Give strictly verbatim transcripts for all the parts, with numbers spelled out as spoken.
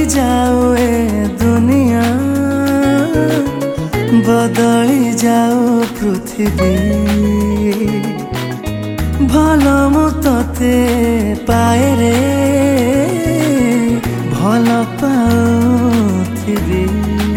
जाऊ ए दुनिया बदली जाऊ पृथ्वी भल मु तते पाए रे भल पाउथिबी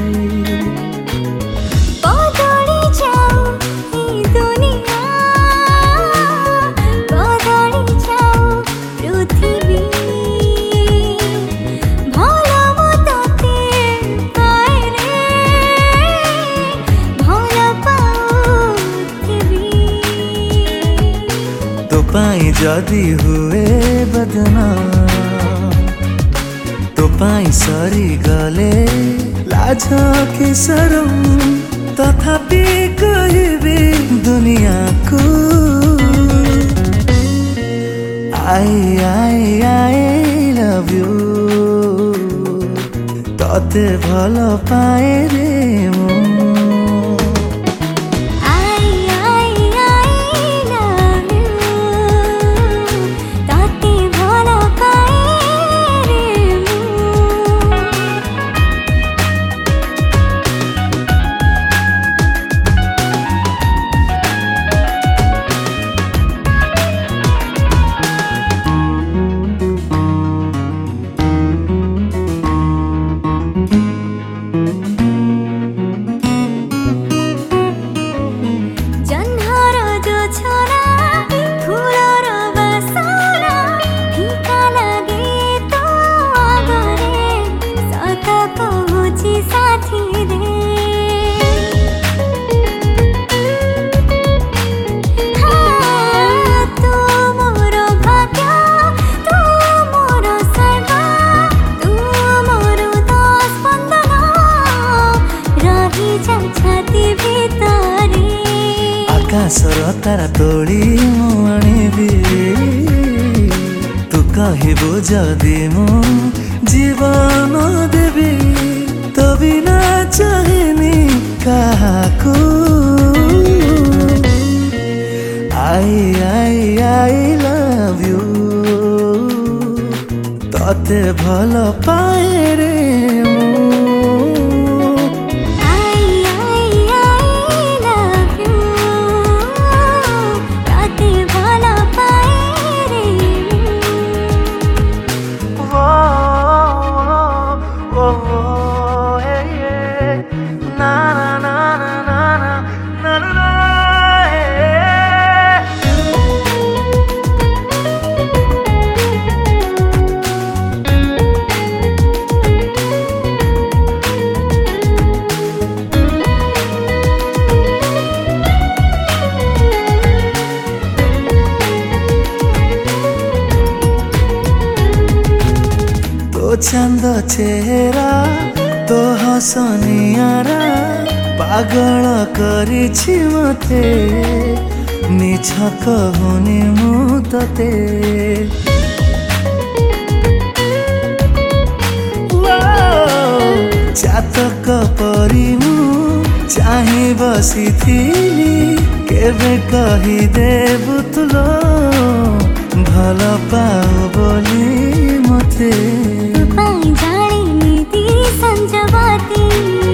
पाई जदि हुए बदनाम तो पाई सरी गले लाज के शरम तथापि कहबी दुनिया को आई आई आई लव यू तते भल पाए रे मु आकाशर तारा तोड़ी मु आनिबी तू कहबो जदि मु जीवन देबी तो बिना चाहेनी काहाकू आई आई आई लव यू तते भल पाए रे मु चंद चेहरा तो हसनियारा पागल करिछि मते मिछ कहूनी मु तते चातक परी मु चाहि बसिथिली केबे कहि देबु तुलो भल पाओ बोली मते संजवाती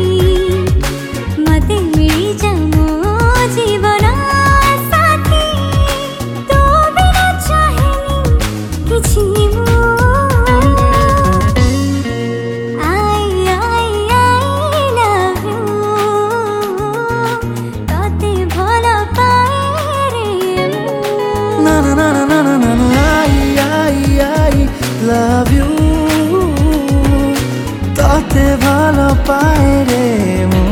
मते मिली जमो जीवन साथी तो बिना चाहेनी किछि मु आई आई आई लव यू तते भल पाए रे मु ना ना ना ना ना ना आई आई आई लव यू तते भल पाए रे मु।